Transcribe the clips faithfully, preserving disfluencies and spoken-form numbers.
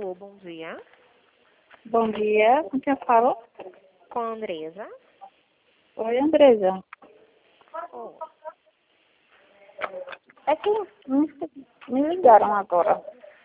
Alô, bom dia. Bom dia, com quem eu falo? Com a Andresa. Oi, Andresa. Oh. É que me, me ligaram agora.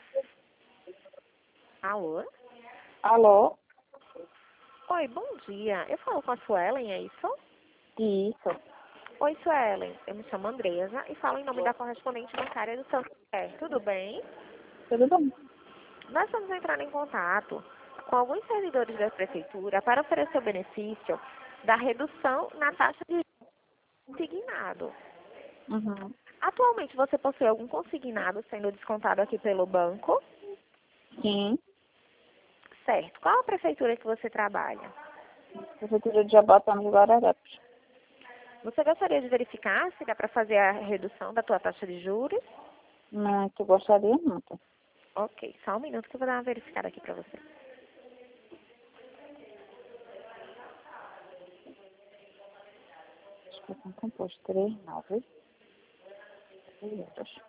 Alô? Alô? Oi, bom dia. Eu falo com a Suelen, é isso? Isso. Oi, Suelen. Eu me chamo Andresa e falo em nome da correspondente bancária do Santander. Tudo bem? Tudo bom? Nós estamos entrando em contato com alguns servidores da prefeitura para oferecer o benefício da redução na taxa de consignado. Uhum. Atualmente, você possui algum consignado sendo descontado aqui pelo banco? Sim. Certo. Qual a prefeitura que você trabalha? Prefeitura de Jabotão de Guararapes. Você gostaria de verificar se dá para fazer a redução da tua taxa de juros? Muito gostaria muito. Ok, só um minuto que eu vou dar uma verificada aqui para você. Inscrição composto três nove euros.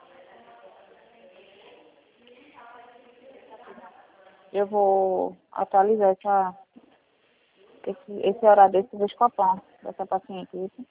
Eu vou atualizar essa, esse, esse horário desse descopão dessa paciente. Isso.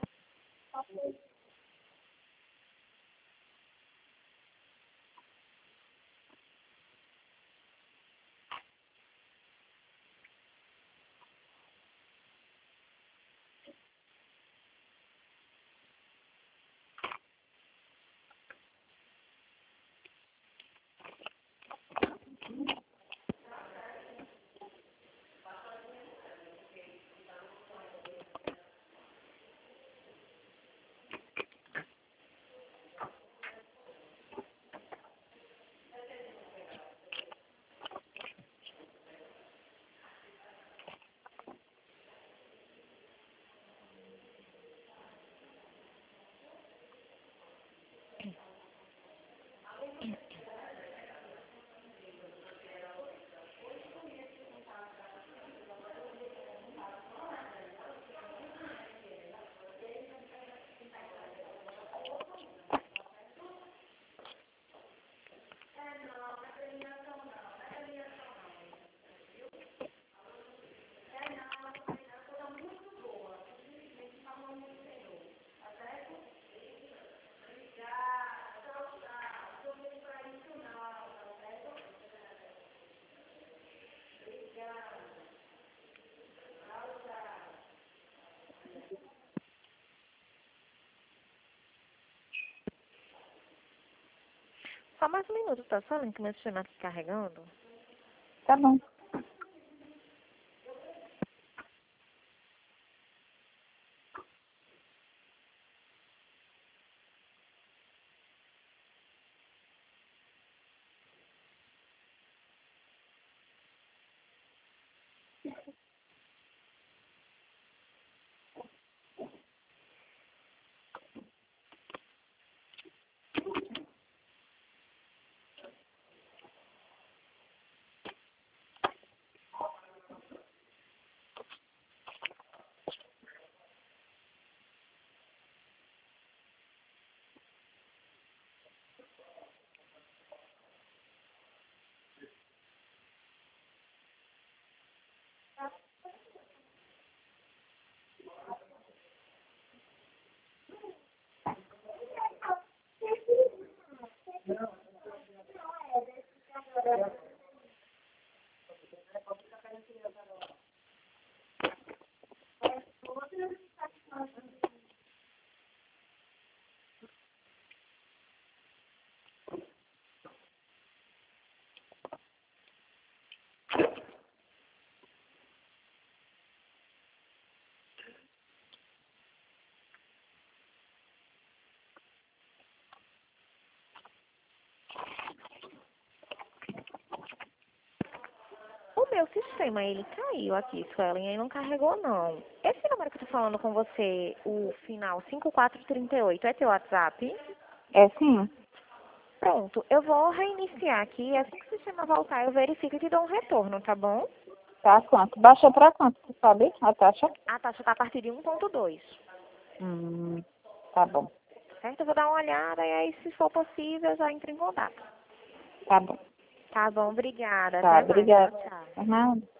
Só mais um minuto, tá? Só que meu sistema aqui carregando. Tá bom. O meu sistema, ele caiu aqui, Suelen, ele não carregou, não. Esse número que eu tô falando com você, o final cinco quatro três oito, é teu WhatsApp? É sim. Pronto, eu vou reiniciar aqui, assim que o sistema voltar, eu verifico e te dou um retorno, tá bom? Tá quanto? Baixa pra quanto, tu sabe? A taxa? A taxa tá a partir de um ponto dois, Hum, tá bom. certo? Eu vou dar uma olhada e aí, se for possível, eu já entro em contato. Tá bom. Tá Tá bom, obrigada. Tá, Até mais. obrigada. Tchau, tchau. Por nada.